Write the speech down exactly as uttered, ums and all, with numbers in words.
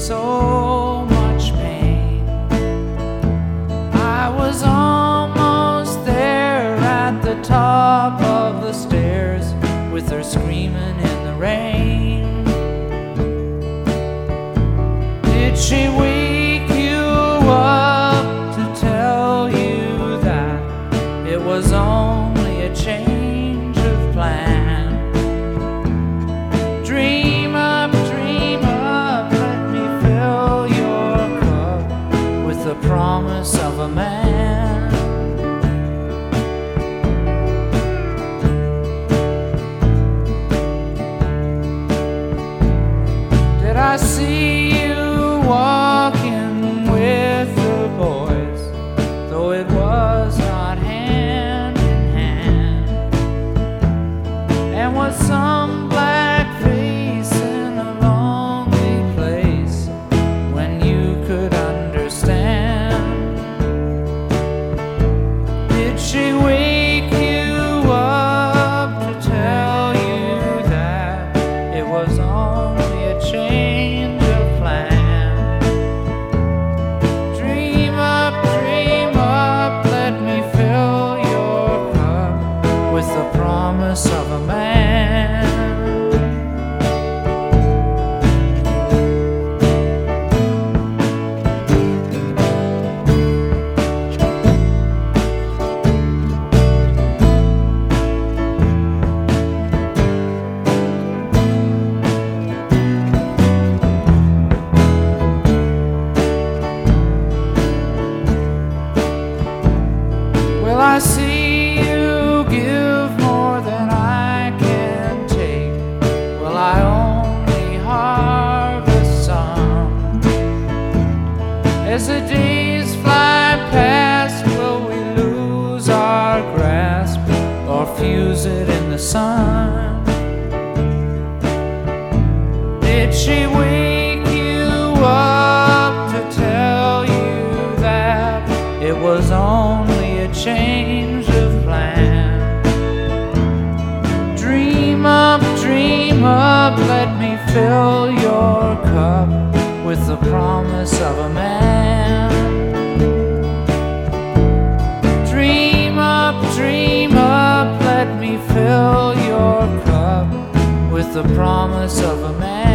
so much pain. I was almost there at the top of the stairs with her screaming in the rain. Did she wake you up to tell you that it was only a change of plan? Dream up, dream up, let me fill your cup with the promise of a man. Did I see you walking with the boys, though it was not hand in hand? And was some black face in a lonely place when you could understand? Did she wake you up to tell you that it was only a change of plan? Dream up, dream up, let me fill your cup with the promise of a man. Well, I see you give more than I can take. Well, I only harvest some. As the days fly past, will we lose our grasp or fuse it in the sun? Did she wake you up to tell you that it was only a change of plan? Dream up, dream up, let me fill your cup with the promise of a man. Dream up, dream up, let me fill your cup with the promise of a man.